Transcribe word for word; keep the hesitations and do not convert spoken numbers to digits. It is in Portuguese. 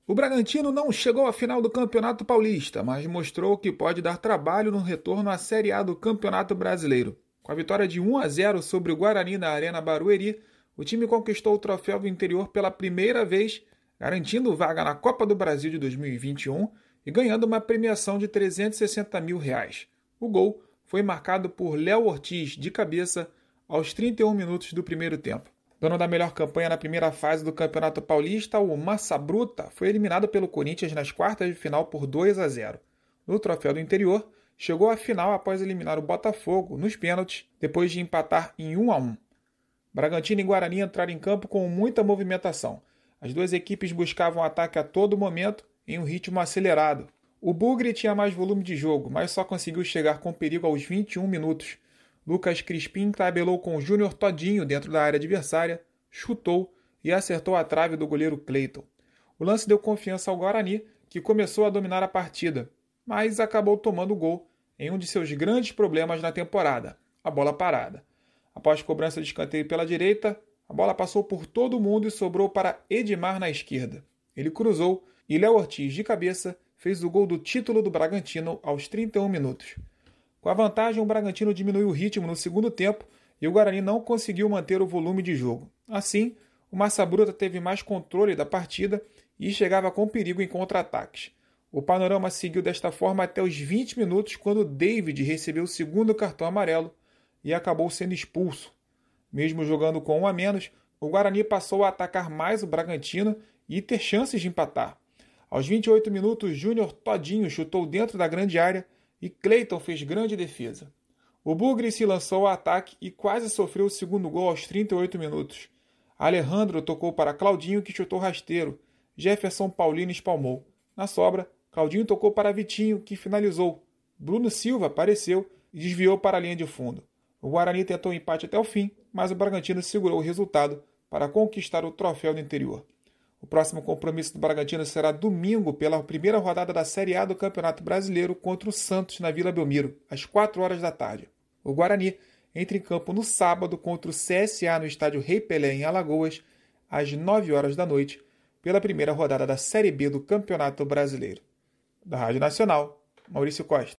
O Bragantino não chegou à final do Campeonato Paulista, mas mostrou que pode dar trabalho no retorno à Série A do Campeonato Brasileiro. Com a vitória de um a zero sobre o Guarani na Arena Barueri, o time conquistou o troféu do interior pela primeira vez, garantindo vaga na Copa do Brasil de dois mil e vinte e um e ganhando uma premiação de trezentos e sessenta mil reais. O gol foi marcado por Léo Ortiz, de cabeça, aos trinta e um minutos do primeiro tempo. Dono da melhor campanha na primeira fase do Campeonato Paulista, o Massa Bruta foi eliminado pelo Corinthians nas quartas de final por dois a zero. No troféu do interior, chegou à final após eliminar o Botafogo nos pênaltis, depois de empatar em um a um. Bragantino e Guarani entraram em campo com muita movimentação. As duas equipes buscavam ataque a todo momento em um ritmo acelerado. O Bugre tinha mais volume de jogo, mas só conseguiu chegar com perigo aos vinte e um minutos. Lucas Crispim tabelou com o Júnior Todinho dentro da área adversária, chutou e acertou a trave do goleiro Cleiton. O lance deu confiança ao Guarani, que começou a dominar a partida, mas acabou tomando o gol em um de seus grandes problemas na temporada, a bola parada. Após cobrança de escanteio pela direita, a bola passou por todo mundo e sobrou para Edmar na esquerda. Ele cruzou e Léo Ortiz, de cabeça, fez o gol do título do Bragantino aos trinta e um minutos. Com a vantagem, o Bragantino diminuiu o ritmo no segundo tempo e o Guarani não conseguiu manter o volume de jogo. Assim, o Massa Bruta teve mais controle da partida e chegava com perigo em contra-ataques. O panorama seguiu desta forma até os vinte minutos, quando David recebeu o segundo cartão amarelo e acabou sendo expulso. Mesmo jogando com um a menos, o Guarani passou a atacar mais o Bragantino e ter chances de empatar. Aos vinte e oito minutos, Júnior Todinho chutou dentro da grande área e Cleiton fez grande defesa. O Bugre se lançou ao ataque e quase sofreu o segundo gol aos trinta e oito minutos. Alejandro tocou para Claudinho, que chutou rasteiro. Jefferson Paulino espalmou. Na sobra, Claudinho tocou para Vitinho, que finalizou. Bruno Silva apareceu e desviou para a linha de fundo. O Guarani tentou o empate até o fim, mas o Bragantino segurou o resultado para conquistar o troféu do interior. O próximo compromisso do Bragantino será domingo pela primeira rodada da Série A do Campeonato Brasileiro contra o Santos na Vila Belmiro, às quatro horas da tarde. O Guarani entra em campo no sábado contra o C S A no estádio Rei Pelé em Alagoas, às nove horas da noite, pela primeira rodada da Série B do Campeonato Brasileiro. Da Rádio Nacional, Maurício Costa.